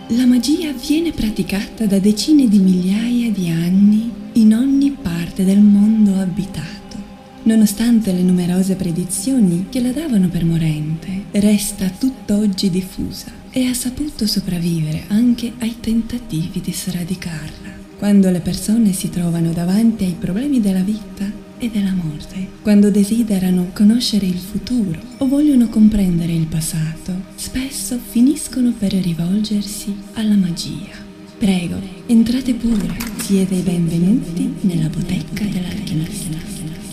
La magia viene praticata da decine di migliaia di anni in ogni parte del mondo abitato. Nonostante le numerose predizioni che la davano per morente, resta tutt'oggi diffusa e ha saputo sopravvivere anche ai tentativi di sradicarla. Quando le persone si trovano davanti ai problemi della vita e della morte, quando desiderano conoscere il futuro o vogliono comprendere il passato, spesso finiscono per rivolgersi alla magia. Prego, entrate pure, siete i benvenuti nella bottega dell'alchimista.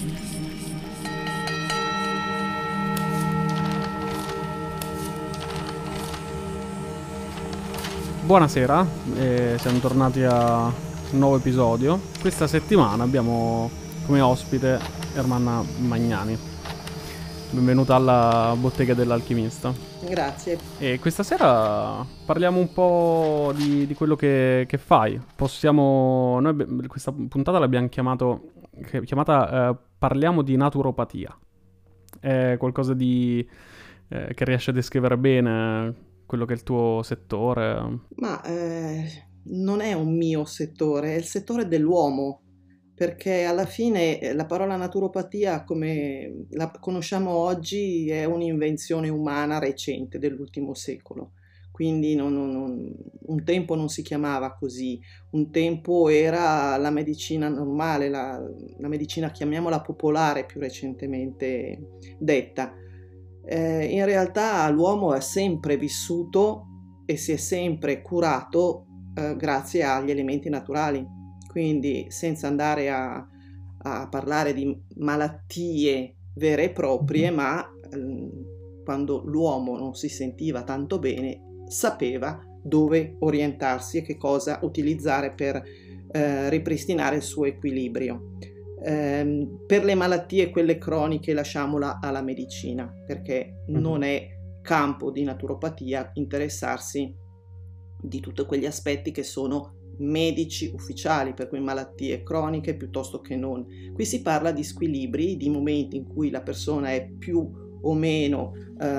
Buonasera, siamo tornati a un nuovo episodio. Questa settimana abbiamo come ospite Ermanna Magnani. Benvenuta alla bottega dell'alchimista. Grazie. E questa sera parliamo un po' di quello che fai. Noi questa puntata l'abbiamo chiamata Parliamo di naturopatia. È qualcosa che riesce a descrivere bene quello che è il tuo settore? Ma non è un mio settore, è il settore dell'uomo, perché alla fine la parola naturopatia, come la conosciamo oggi, è un'invenzione umana recente dell'ultimo secolo. Quindi un tempo non si chiamava così, un tempo era la medicina normale, la medicina, chiamiamola popolare, più recentemente detta. In realtà l'uomo è sempre vissuto e si è sempre curato grazie agli elementi naturali, quindi senza andare a parlare di malattie vere e proprie, ma quando l'uomo non si sentiva tanto bene sapeva dove orientarsi e che cosa utilizzare per ripristinare il suo equilibrio. Per le malattie, quelle croniche, lasciamola alla medicina, perché non è campo di naturopatia interessarsi di tutti quegli aspetti che sono medici ufficiali, per cui malattie croniche piuttosto che non. Qui si parla di squilibri, di momenti in cui la persona è più o meno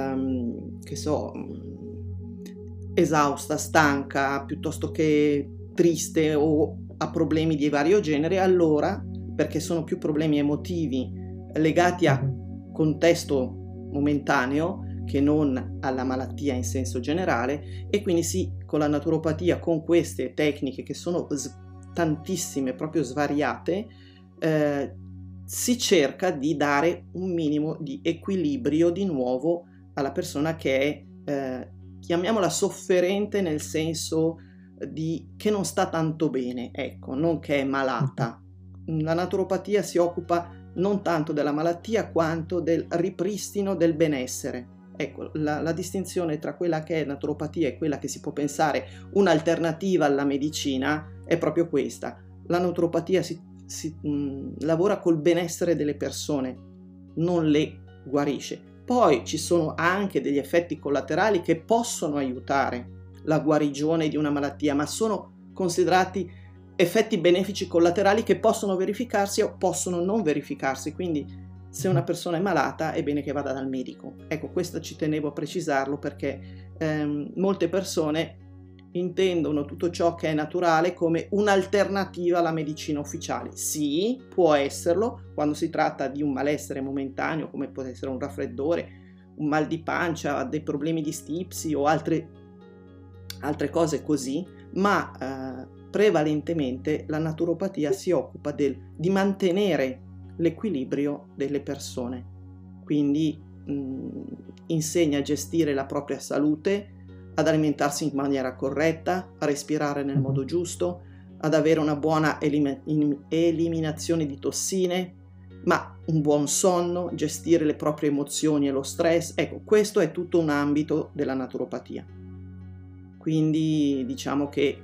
esausta, stanca, piuttosto che triste o ha problemi di vario genere. Allora, perché sono più problemi emotivi legati a contesto momentaneo che non alla malattia in senso generale, e quindi con la naturopatia, con queste tecniche che sono tantissime, proprio svariate, si cerca di dare un minimo di equilibrio di nuovo alla persona che è, chiamiamola sofferente, nel senso che non sta tanto bene, ecco, non che è malata. La naturopatia si occupa non tanto della malattia quanto del ripristino del benessere. Ecco, la distinzione tra quella che è naturopatia e quella che si può pensare un'alternativa alla medicina è proprio questa. La naturopatia si lavora col benessere delle persone, non le guarisce. Poi ci sono anche degli effetti collaterali che possono aiutare la guarigione di una malattia, ma sono considerati effetti benefici collaterali che possono verificarsi o possono non verificarsi. Quindi se una persona è malata è bene che vada dal medico. Ecco, questo ci tenevo a precisarlo, perché molte persone intendono tutto ciò che è naturale come un'alternativa alla medicina ufficiale. Sì, può esserlo quando si tratta di un malessere momentaneo, come può essere un raffreddore, un mal di pancia, dei problemi di stipsi o altre cose così, ma prevalentemente la naturopatia si occupa di mantenere l'equilibrio delle persone, quindi insegna a gestire la propria salute, ad alimentarsi in maniera corretta, a respirare nel modo giusto, ad avere una buona eliminazione di tossine, ma un buon sonno, gestire le proprie emozioni e lo stress. Ecco, questo è tutto un ambito della naturopatia. Quindi diciamo che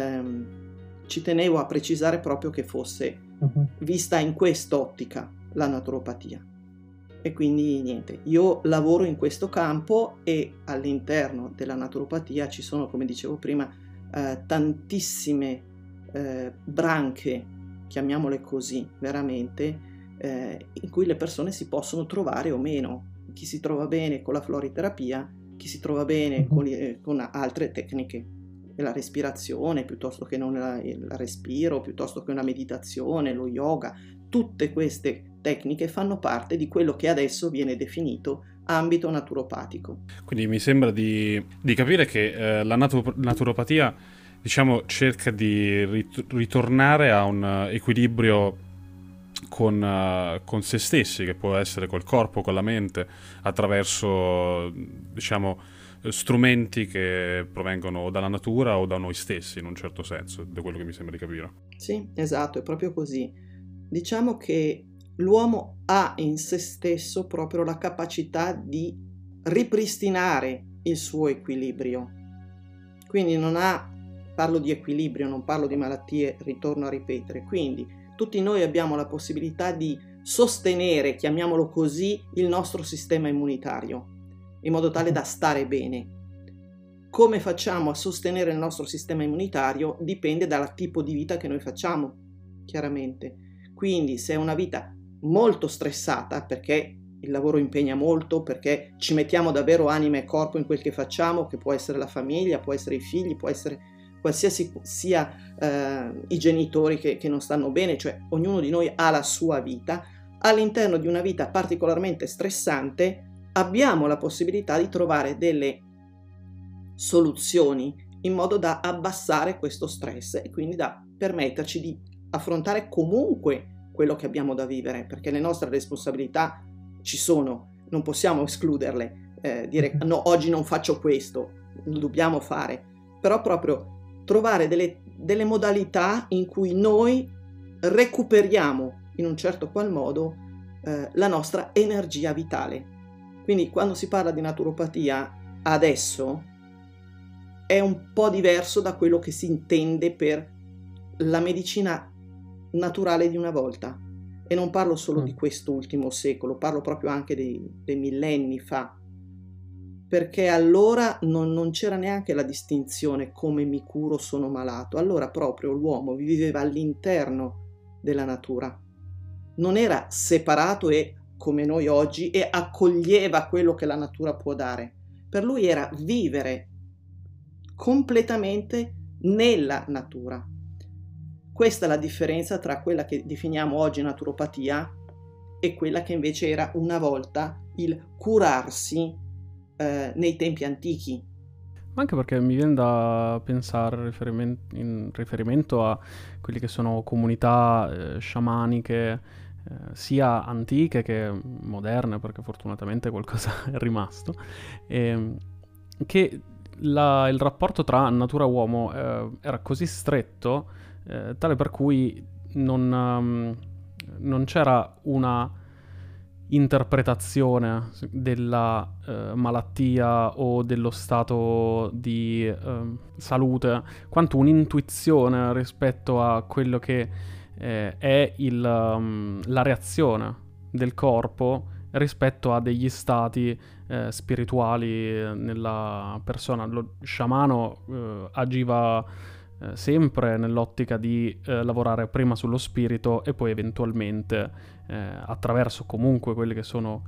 ci tenevo a precisare proprio che fosse vista in quest'ottica la naturopatia. E quindi niente, io lavoro in questo campo e all'interno della naturopatia ci sono, come dicevo prima, tantissime branche, chiamiamole così, veramente, in cui le persone si possono trovare o meno. Chi si trova bene con la floriterapia, chi si trova bene con altre tecniche. la respirazione, piuttosto che non il respiro, piuttosto che una meditazione, lo yoga. Tutte queste tecniche fanno parte di quello che adesso viene definito ambito naturopatico. Quindi mi sembra di capire che la naturopatia, diciamo, cerca di ritornare a un equilibrio con se stessi, che può essere col corpo, con la mente, attraverso, diciamo, strumenti che provengono dalla natura o da noi stessi, in un certo senso, da quello che mi sembra di capire. Sì, esatto, è proprio così. Diciamo che l'uomo ha in se stesso proprio la capacità di ripristinare il suo equilibrio. Quindi parlo di equilibrio, non parlo di malattie, ritorno a ripetere. Quindi tutti noi abbiamo la possibilità di sostenere, chiamiamolo così, il nostro sistema immunitario, in modo tale da stare bene. Come facciamo a sostenere il nostro sistema immunitario dipende dal tipo di vita che noi facciamo, chiaramente. Quindi se è una vita molto stressata, perché il lavoro impegna molto, perché ci mettiamo davvero anima e corpo in quel che facciamo, che può essere la famiglia, può essere i figli, può essere qualsiasi sia i genitori che non stanno bene, cioè ognuno di noi ha la sua vita. All'interno di una vita particolarmente stressante abbiamo la possibilità di trovare delle soluzioni in modo da abbassare questo stress e quindi da permetterci di affrontare comunque quello che abbiamo da vivere, perché le nostre responsabilità ci sono, non possiamo escluderle, dire no, oggi non faccio questo, lo dobbiamo fare, però proprio trovare delle modalità in cui noi recuperiamo in un certo qual modo la nostra energia vitale. Quindi quando si parla di naturopatia adesso è un po' diverso da quello che si intende per la medicina naturale di una volta, e non parlo solo di questo ultimo secolo, parlo proprio anche dei millenni fa, perché allora non c'era neanche la distinzione come mi curo, sono malato. Allora proprio l'uomo viveva all'interno della natura, non era separato e come noi oggi e accoglieva quello che la natura può dare. Per lui era vivere completamente nella natura. Questa è la differenza tra quella che definiamo oggi naturopatia e quella che invece era una volta il curarsi nei tempi antichi. Ma anche perché mi viene da pensare in riferimento a quelle che sono comunità sciamaniche, sia antiche che moderne, perché fortunatamente qualcosa è rimasto, che il rapporto tra natura e uomo era così stretto, tale per cui non c'era una interpretazione della malattia o dello stato di salute, quanto un'intuizione rispetto a quello che è la reazione del corpo rispetto a degli stati spirituali nella persona. Lo sciamano agiva sempre nell'ottica di lavorare prima sullo spirito e poi eventualmente attraverso comunque quelle che sono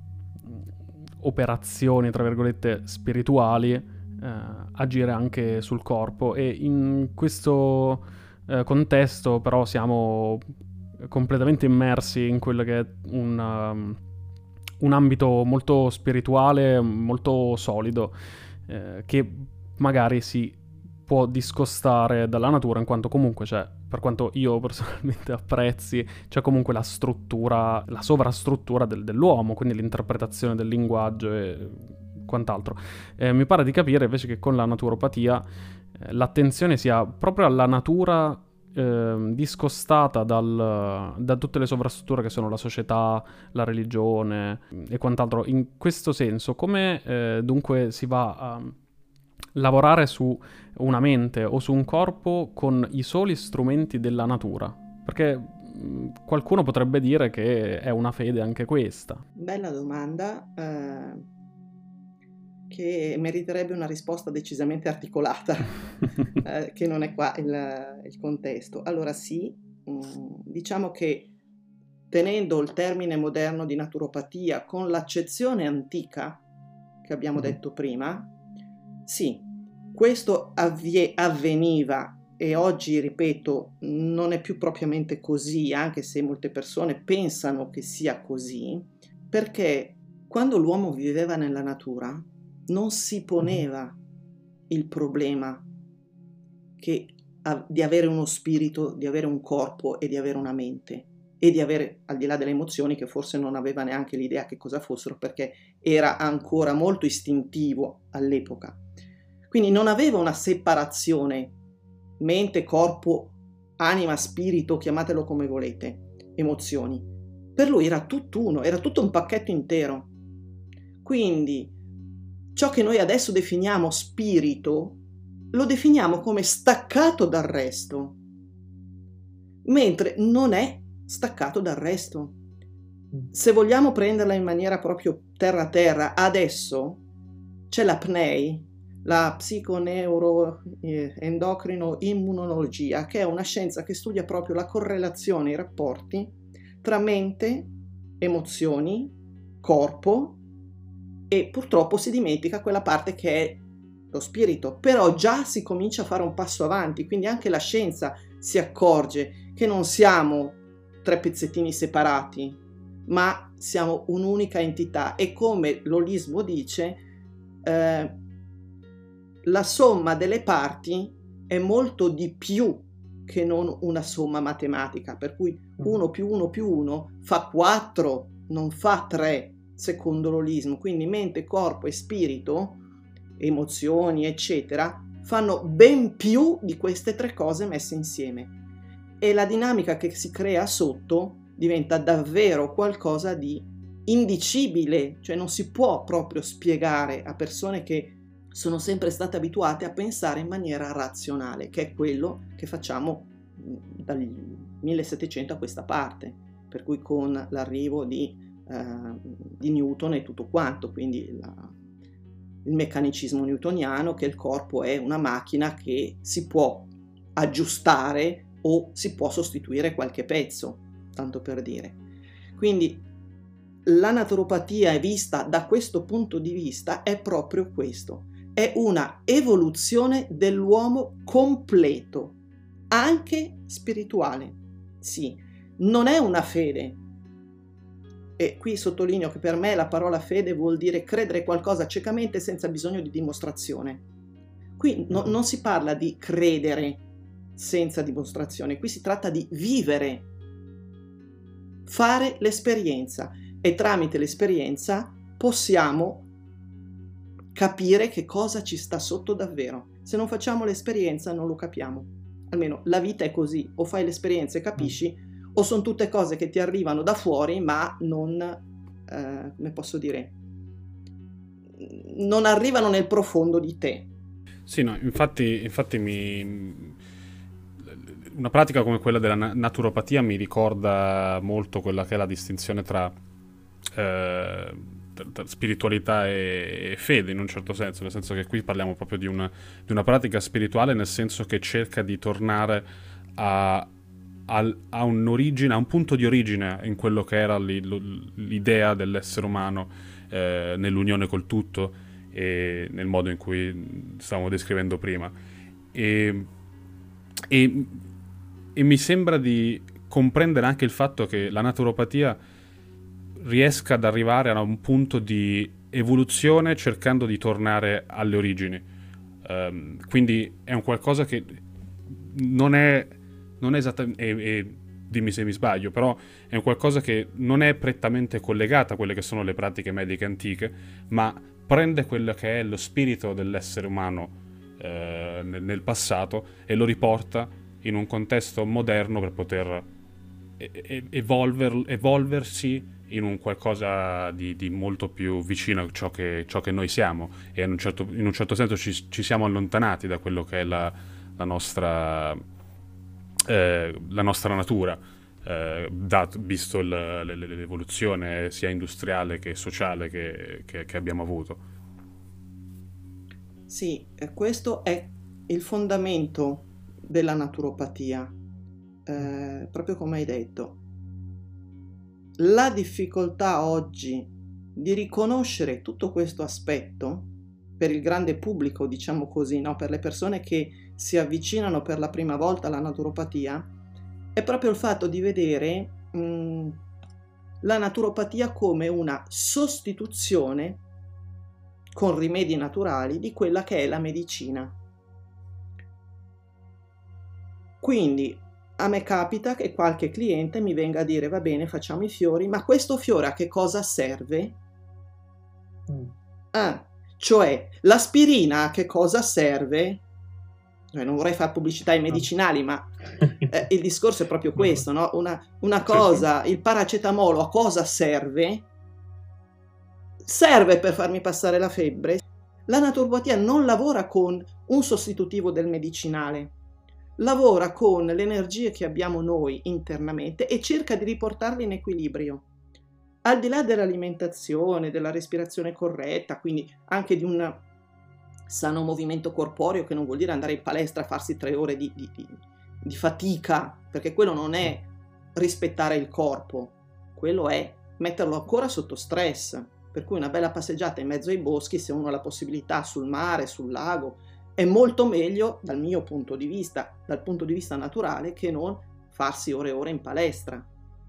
operazioni tra virgolette spirituali agire anche sul corpo, e in questo contesto però siamo completamente immersi in quello che è un ambito molto spirituale, molto solido, che magari si può discostare dalla natura, in quanto comunque c'è, per quanto io personalmente apprezzi, c'è comunque la struttura, la sovrastruttura dell'uomo, quindi l'interpretazione del linguaggio e quant'altro. Mi pare di capire invece che con la naturopatia l'attenzione sia proprio alla natura discostata da tutte le sovrastrutture che sono la società, la religione e quant'altro. In questo senso, come dunque si va a lavorare su una mente o su un corpo con i soli strumenti della natura? Perché qualcuno potrebbe dire che è una fede anche questa. Bella domanda, che meriterebbe una risposta decisamente articolata, che non è qua il contesto. Allora sì, diciamo che tenendo il termine moderno di naturopatia con l'accezione antica che abbiamo detto prima, sì, questo avveniva, e oggi, ripeto, non è più propriamente così, anche se molte persone pensano che sia così, perché quando l'uomo viveva nella natura non si poneva il problema di avere uno spirito, di avere un corpo e di avere una mente, e di avere, al di là delle emozioni, che forse non aveva neanche l'idea che cosa fossero, perché era ancora molto istintivo all'epoca. Quindi non aveva una separazione mente, corpo, anima, spirito, chiamatelo come volete, emozioni. Per lui era tutt'uno, era tutto un pacchetto intero. Quindi ciò che noi adesso definiamo spirito lo definiamo come staccato dal resto, mentre non è staccato dal resto. Se vogliamo prenderla in maniera proprio terra-terra, adesso c'è la PNEI, la psiconeuroendocrino-immunologia, che è una scienza che studia proprio la correlazione, i rapporti tra mente, emozioni, corpo, e purtroppo si dimentica quella parte che è lo spirito. Però già si comincia a fare un passo avanti, quindi anche la scienza si accorge che non siamo 3 pezzettini separati, ma siamo un'unica entità, e come l'olismo dice, la somma delle parti è molto di più che non una somma matematica, per cui 1 più 1 più 1 fa 4, non fa 3, secondo l'olismo. Quindi mente, corpo e spirito, emozioni, eccetera, fanno ben più di queste 3 cose messe insieme, e la dinamica che si crea sotto diventa davvero qualcosa di indicibile, cioè non si può proprio spiegare a persone che sono sempre state abituate a pensare in maniera razionale, che è quello che facciamo dal 1700 a questa parte, per cui con l'arrivo di Newton e tutto quanto, quindi il meccanicismo newtoniano, che il corpo è una macchina che si può aggiustare o si può sostituire qualche pezzo, tanto per dire. Quindi la naturopatia, vista da questo punto di vista, è proprio questo, è una evoluzione dell'uomo completo, anche spirituale. Sì, non è una fede, e qui sottolineo che per me la parola fede vuol dire credere qualcosa ciecamente senza bisogno di dimostrazione. Qui non si parla di credere senza dimostrazione, qui si tratta di vivere, fare l'esperienza, e tramite l'esperienza possiamo capire che cosa ci sta sotto davvero. Se non facciamo l'esperienza non lo capiamo. Almeno la vita è così, o fai l'esperienza e capisci, o sono tutte cose che ti arrivano da fuori ma non, come posso dire, non arrivano nel profondo di te. Sì, no, infatti una pratica come quella della naturopatia mi ricorda molto quella che è la distinzione tra spiritualità e fede, in un certo senso, nel senso che qui parliamo proprio di una pratica spirituale, nel senso che cerca di tornare a un'origine, a un punto di origine in quello che era l'idea dell'essere umano, nell'unione col tutto e nel modo in cui stavamo descrivendo prima, e mi sembra di comprendere anche il fatto che la naturopatia riesca ad arrivare a un punto di evoluzione cercando di tornare alle origini. Quindi è un qualcosa che non è esattamente, e dimmi se mi sbaglio, però è un qualcosa che non è prettamente collegata a quelle che sono le pratiche mediche antiche, ma prende quello che è lo spirito dell'essere umano nel passato e lo riporta in un contesto moderno per poter evolversi in un qualcosa di molto più vicino a ciò che noi siamo, e in un certo senso ci siamo allontanati da quello che è la nostra natura, visto l'evoluzione sia industriale che sociale che abbiamo avuto. Sì, questo è il fondamento della naturopatia, proprio come hai detto. La difficoltà oggi di riconoscere tutto questo aspetto per il grande pubblico, diciamo così, no? Per le persone che si avvicinano per la prima volta alla naturopatia, è proprio il fatto di vedere la naturopatia come una sostituzione con rimedi naturali di quella che è la medicina. Quindi a me capita che qualche cliente mi venga a dire: va bene, facciamo i fiori, ma questo fiore a che cosa serve? Cioè l'aspirina a che cosa serve? Non vorrei fare pubblicità ai medicinali, ma il discorso è proprio questo, no? Una cosa, il paracetamolo a cosa serve? Serve per farmi passare la febbre. La naturopatia non lavora con un sostitutivo del medicinale, lavora con le energie che abbiamo noi internamente e cerca di riportarle in equilibrio. Al di là dell'alimentazione, della respirazione corretta, quindi anche di un sano movimento corporeo, che non vuol dire andare in palestra a farsi 3 ore di fatica, perché quello non è rispettare il corpo, quello è metterlo ancora sotto stress. Per cui una bella passeggiata in mezzo ai boschi, se uno ha la possibilità, sul mare, sul lago, è molto meglio dal mio punto di vista, dal punto di vista naturale, che non farsi ore e ore in palestra,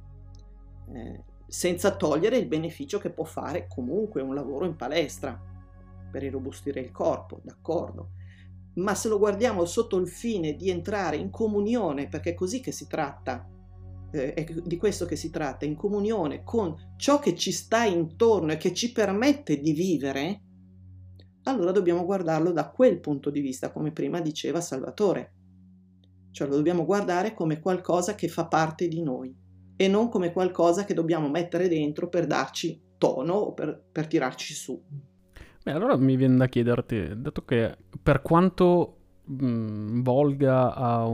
senza togliere il beneficio che può fare comunque un lavoro in palestra per irrobustire il corpo, d'accordo, ma se lo guardiamo sotto il fine di entrare in comunione, perché è così che si tratta, è di questo che si tratta, in comunione con ciò che ci sta intorno e che ci permette di vivere, allora dobbiamo guardarlo da quel punto di vista, come prima diceva Salvatore. Cioè lo dobbiamo guardare come qualcosa che fa parte di noi e non come qualcosa che dobbiamo mettere dentro per darci tono o per tirarci su. Beh, allora mi viene da chiederti, dato che per quanto volga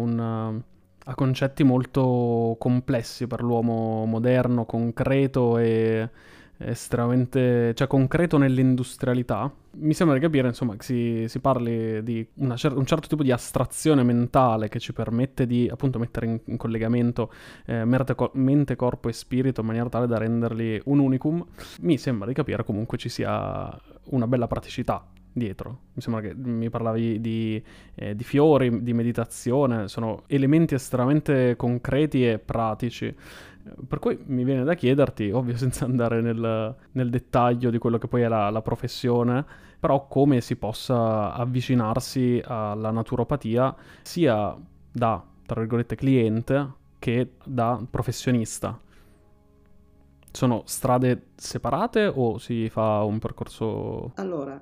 a concetti molto complessi per l'uomo moderno, concreto e estremamente, cioè concreto nell'industrialità, mi sembra di capire, insomma, che si parli di un certo tipo di astrazione mentale che ci permette di appunto mettere in collegamento mente, corpo e spirito in maniera tale da renderli un unicum. Mi sembra di capire comunque ci sia una bella praticità dietro. Mi sembra che mi parlavi di fiori, di meditazione, sono elementi estremamente concreti e pratici. Per cui mi viene da chiederti, ovvio senza andare nel dettaglio di quello che poi è la professione, però come si possa avvicinarsi alla naturopatia sia da, tra virgolette, cliente che da professionista. Sono strade separate o si fa un percorso? Allora,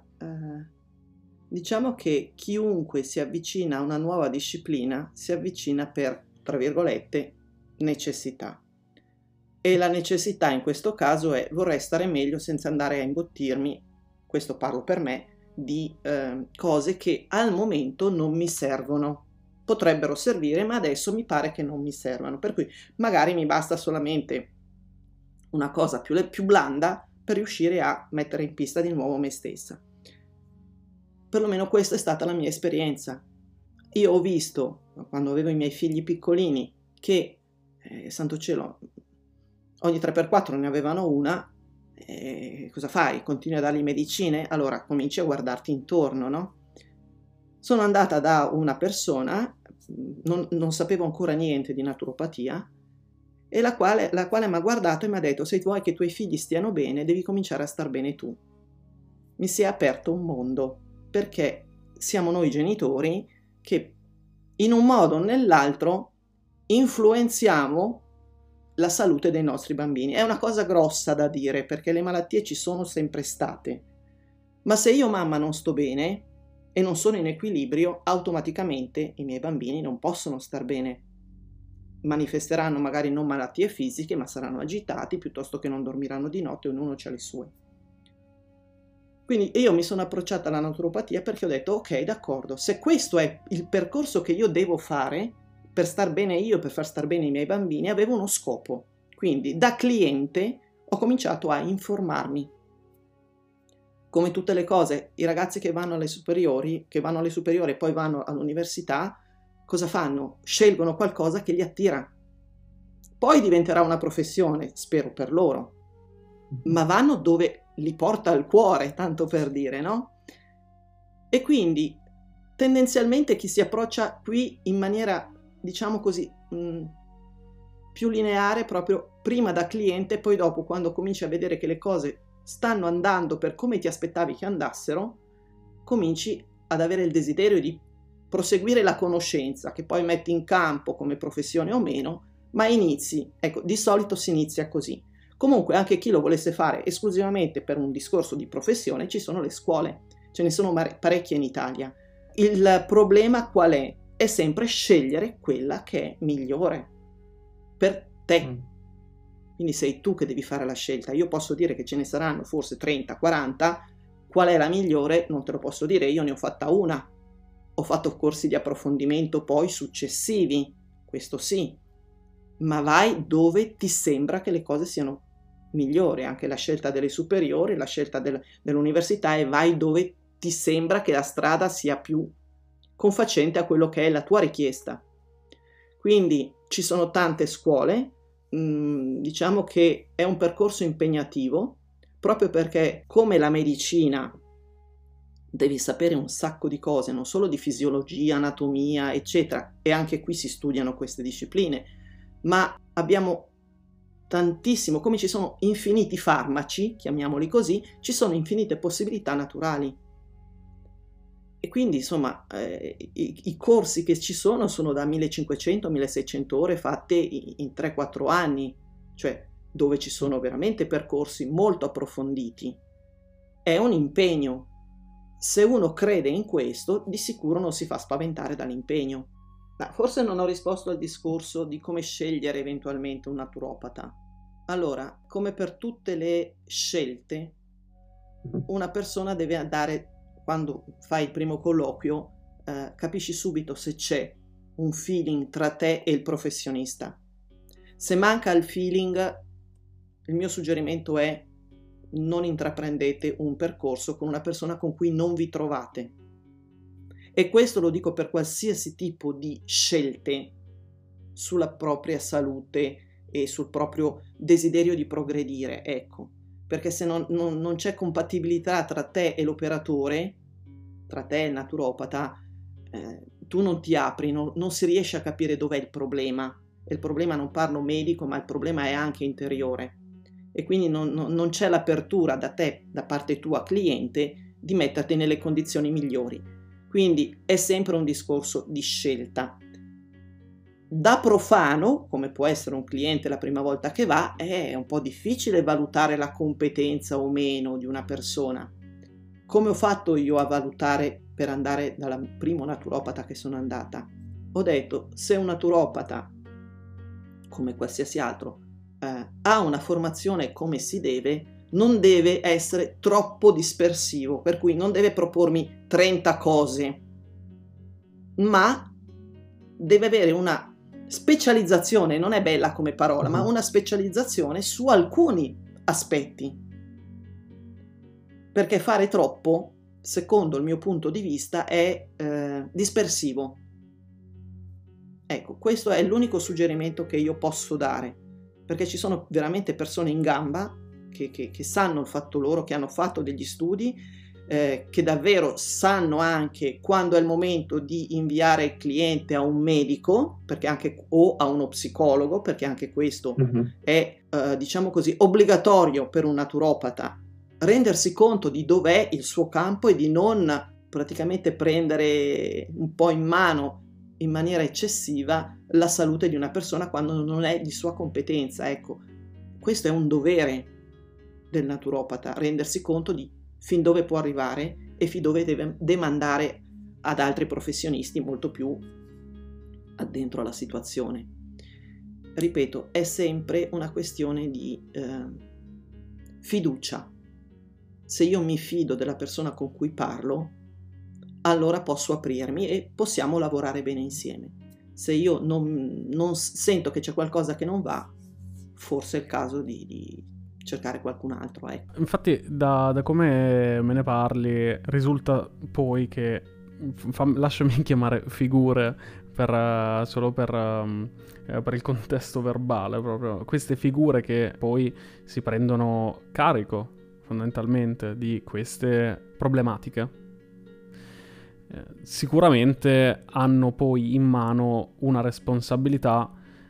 diciamo che chiunque si avvicina a una nuova disciplina si avvicina per, tra virgolette, necessità. E la necessità in questo caso è: vorrei stare meglio senza andare a imbottirmi, questo parlo per me, di cose che al momento non mi servono. Potrebbero servire, ma adesso mi pare che non mi servano. Per cui magari mi basta solamente una cosa più blanda per riuscire a mettere in pista di nuovo me stessa. Perlomeno questa è stata la mia esperienza. Io ho visto, quando avevo i miei figli piccolini, che, santo cielo, ogni 3x4 ne avevano una, cosa fai? Continui a dargli medicine? Allora cominci a guardarti intorno, no? Sono andata da una persona, non sapevo ancora niente di naturopatia, e la quale mi ha guardato e mi ha detto: se vuoi che i tuoi figli stiano bene, devi cominciare a star bene tu. Mi si è aperto un mondo, perché siamo noi genitori che in un modo o nell'altro influenziamo la salute dei nostri bambini. È una cosa grossa da dire, perché le malattie ci sono sempre state, ma se io mamma non sto bene e non sono in equilibrio, automaticamente i miei bambini non possono star bene. Manifesteranno magari non malattie fisiche, ma saranno agitati, piuttosto che non dormiranno di notte, ognuno ha le sue. Quindi io mi sono approcciata alla naturopatia perché ho detto: ok, d'accordo, se questo è il percorso che io devo fare per star bene io, per far star bene i miei bambini, avevo uno scopo. Quindi da cliente ho cominciato a informarmi. Come tutte le cose, i ragazzi che vanno alle superiori e poi vanno all'università, cosa fanno? Scelgono qualcosa che li attira. Poi diventerà una professione, spero per loro, ma vanno dove li porta il cuore, tanto per dire, no? E quindi tendenzialmente chi si approccia qui in maniera, diciamo così, più lineare, proprio prima da cliente, poi dopo, quando cominci a vedere che le cose stanno andando per come ti aspettavi che andassero, cominci ad avere il desiderio di proseguire la conoscenza, che poi metti in campo come professione o meno, ma inizi, ecco, di solito si inizia così. Comunque anche chi lo volesse fare esclusivamente per un discorso di professione, ci sono le scuole, ce ne sono parecchie in Italia. Il problema qual è? È sempre scegliere quella che è migliore per te. Quindi sei tu che devi fare la scelta. Io posso dire che ce ne saranno forse 30, 40, qual è la migliore? Non te lo posso dire, io ne ho fatta una. Ho fatto corsi di approfondimento poi successivi, questo sì, ma vai dove ti sembra che le cose siano migliori, anche la scelta delle superiori, la scelta dell'università, e vai dove ti sembra che la strada sia più confacente a quello che è la tua richiesta. Quindi ci sono tante scuole, diciamo che è un percorso impegnativo, proprio perché come la medicina devi sapere un sacco di cose, non solo di fisiologia, anatomia, eccetera, e anche qui si studiano queste discipline, ma abbiamo tantissimo, come ci sono infiniti farmaci, chiamiamoli così, ci sono infinite possibilità naturali. E quindi insomma i corsi che ci sono da 1500-1600 ore fatte in 3-4 anni, cioè dove ci sono veramente percorsi molto approfonditi. È un impegno. Se uno crede in questo, di sicuro non si fa spaventare dall'impegno. Ma forse non ho risposto al discorso di come scegliere eventualmente un naturopata. Allora, come per tutte le scelte, una persona deve andare, quando fai il primo colloquio, capisci subito se c'è un feeling tra te e il professionista. Se manca il feeling, il mio suggerimento è: non intraprendete un percorso con una persona con cui non vi trovate. E questo lo dico per qualsiasi tipo di scelte sulla propria salute e sul proprio desiderio di progredire, ecco. Perché se non c'è compatibilità tra te e l'operatore, tra te e il naturopata, tu non ti apri, non si riesce a capire dov'è il problema. E il problema non parlo medico, ma il problema è anche interiore. E quindi non c'è l'apertura da te, da parte tua cliente, di metterti nelle condizioni migliori. Quindi è sempre un discorso di scelta. Da profano, come può essere un cliente la prima volta che va, è un po' difficile valutare la competenza o meno di una persona. Come ho fatto io a valutare per andare dal primo naturopata che sono andata? Ho detto, se un naturopata, come qualsiasi altro, ha una formazione come si deve, non deve essere troppo dispersivo, per cui non deve propormi 30 cose, ma deve avere una specializzazione, non è bella come parola, ma una specializzazione su alcuni aspetti, perché fare troppo, secondo il mio punto di vista, è dispersivo. Ecco, questo è l'unico suggerimento che io posso dare, perché ci sono veramente persone in gamba che sanno il fatto loro, che hanno fatto degli studi, che davvero sanno anche quando è il momento di inviare il cliente a un medico, perché anche, o a uno psicologo, perché anche questo è, diciamo così, obbligatorio per un naturopata, rendersi conto di dov'è il suo campo e di non praticamente prendere un po' in mano in maniera eccessiva la salute di una persona quando non è di sua competenza. Ecco, questo è un dovere del naturopata, rendersi conto di fin dove può arrivare e fin dove deve demandare ad altri professionisti molto più addentro alla situazione. Ripeto, è sempre una questione di fiducia. Se io mi fido della persona con cui parlo, allora posso aprirmi e possiamo lavorare bene insieme. Se io non sento che c'è qualcosa che non va, forse è il caso di cercare qualcun altro. Ecco. Infatti da come me ne parli risulta poi che, lasciami chiamare figure solo per il contesto verbale, proprio queste figure che poi si prendono carico fondamentalmente di queste problematiche. sicuramente hanno poi in mano una responsabilità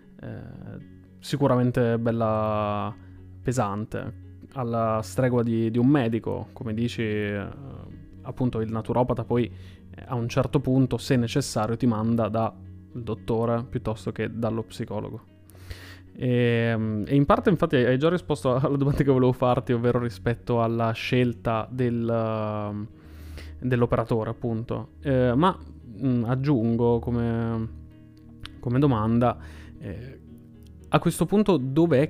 sicuramente bella pesante, alla stregua di un medico, come dici, appunto il naturopata poi a un certo punto, se necessario, ti manda dal dottore piuttosto che dallo psicologo. E in parte infatti hai già risposto alla domanda che volevo farti, ovvero rispetto alla scelta dell'operatore, appunto. Ma aggiungo come domanda, a questo punto dov'è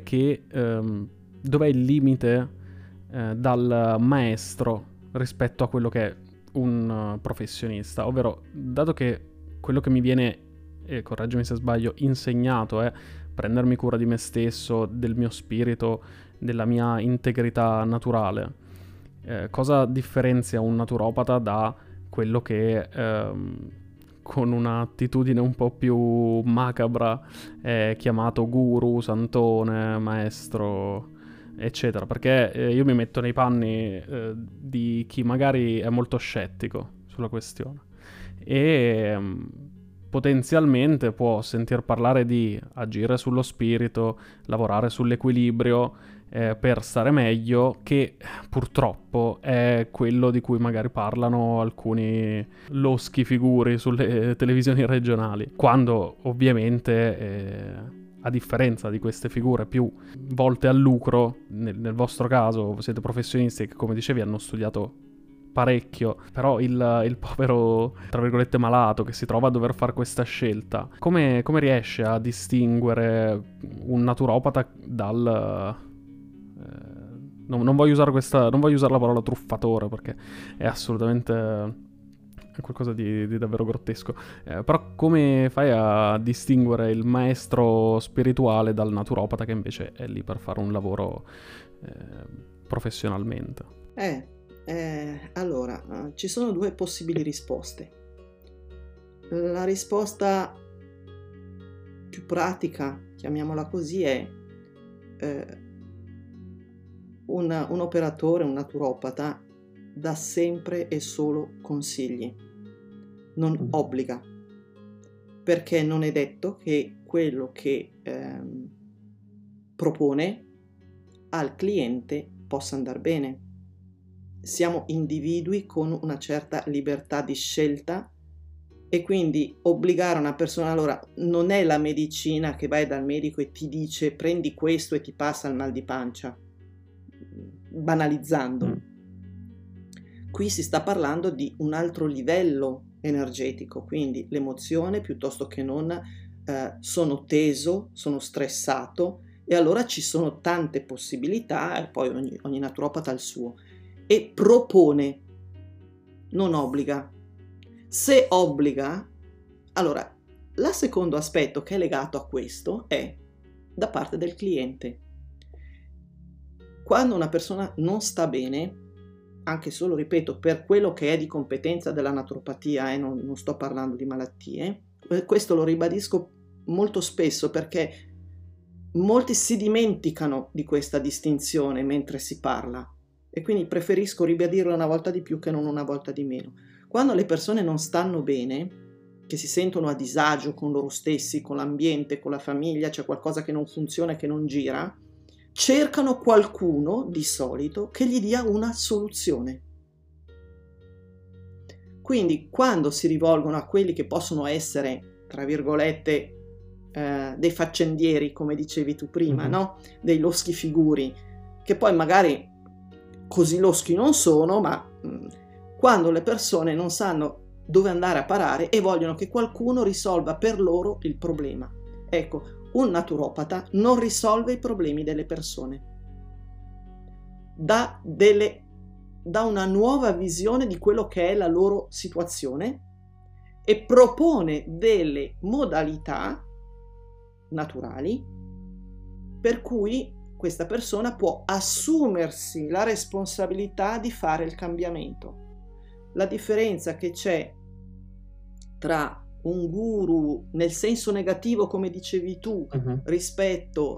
il limite dal maestro rispetto a quello che è un professionista? Ovvero, dato che quello che mi viene, correggimi se sbaglio, insegnato è prendermi cura di me stesso, del mio spirito, della mia integrità naturale, cosa differenzia un naturopata da quello che con un'attitudine un po' più macabra è chiamato guru, santone, maestro, eccetera? Perché io mi metto nei panni di chi magari è molto scettico sulla questione e potenzialmente può sentir parlare di agire sullo spirito, lavorare sull'equilibrio per stare meglio, che purtroppo è quello di cui magari parlano alcuni loschi figuri sulle televisioni regionali, quando ovviamente a differenza di queste figure più volte al lucro, nel vostro caso siete professionisti che, come dicevi, hanno studiato parecchio, però il povero, tra virgolette, malato che si trova a dover fare questa scelta, come riesce a distinguere un naturopata dal... non voglio usare la parola truffatore, perché è assolutamente qualcosa di davvero grottesco, però come fai a distinguere il maestro spirituale dal naturopata che invece è lì per fare un lavoro professionalmente? Allora, ci sono due possibili risposte. La risposta più pratica, chiamiamola così, è un operatore, un naturopata, dà sempre e solo consigli, non obbliga, perché non è detto che quello che propone al cliente possa andare bene. Siamo individui con una certa libertà di scelta e quindi obbligare una persona, allora non è la medicina che vai dal medico e ti dice prendi questo e ti passa il mal di pancia, banalizzando. Qui si sta parlando di un altro livello energetico, quindi l'emozione piuttosto che non sono teso, sono stressato, e allora ci sono tante possibilità e poi ogni naturopata ha il suo. E propone, non obbliga. Se obbliga, allora, il secondo aspetto che è legato a questo è da parte del cliente. Quando una persona non sta bene, anche solo, ripeto, per quello che è di competenza della naturopatia, non sto parlando di malattie, questo lo ribadisco molto spesso perché molti si dimenticano di questa distinzione mentre si parla. E quindi preferisco ribadirlo una volta di più che non una volta di meno. Quando le persone non stanno bene, che si sentono a disagio con loro stessi, con l'ambiente, con la famiglia, c'è qualcosa che non funziona, che non gira, cercano qualcuno, di solito, che gli dia una soluzione. Quindi quando si rivolgono a quelli che possono essere, tra virgolette, dei faccendieri, come dicevi tu prima, no? Dei loschi figuri, che poi magari così loschi non sono, ma quando le persone non sanno dove andare a parare e vogliono che qualcuno risolva per loro il problema. Ecco, un naturopata non risolve i problemi delle persone, dà una nuova visione di quello che è la loro situazione e propone delle modalità naturali per cui questa persona può assumersi la responsabilità di fare il cambiamento. La differenza che c'è tra un guru nel senso negativo, come dicevi tu, rispetto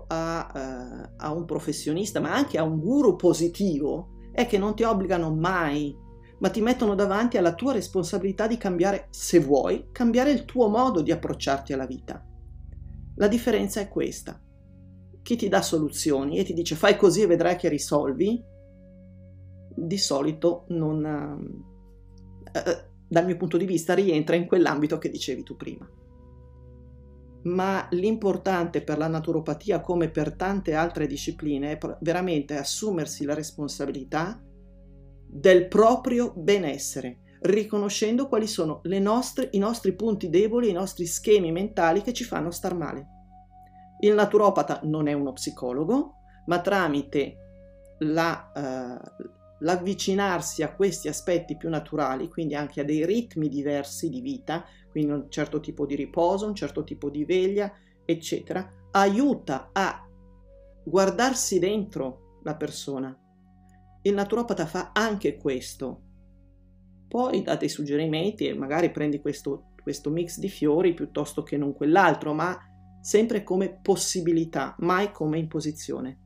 a un professionista, ma anche a un guru positivo, è che non ti obbligano mai, ma ti mettono davanti alla tua responsabilità di cambiare, se vuoi, cambiare il tuo modo di approcciarti alla vita. La differenza è questa. Chi ti dà soluzioni e ti dice fai così e vedrai che risolvi, di solito non, dal mio punto di vista, rientra in quell'ambito che dicevi tu prima. Ma l'importante per la naturopatia, come per tante altre discipline, è veramente assumersi la responsabilità del proprio benessere, riconoscendo quali sono i nostri punti deboli, i nostri schemi mentali che ci fanno star male. Il naturopata non è uno psicologo, ma tramite l'avvicinarsi a questi aspetti più naturali, quindi anche a dei ritmi diversi di vita, quindi un certo tipo di riposo, un certo tipo di veglia, eccetera, aiuta a guardarsi dentro la persona. Il naturopata fa anche questo. Poi dà dei suggerimenti e magari prendi questo mix di fiori piuttosto che non quell'altro, ma sempre come possibilità, mai come imposizione.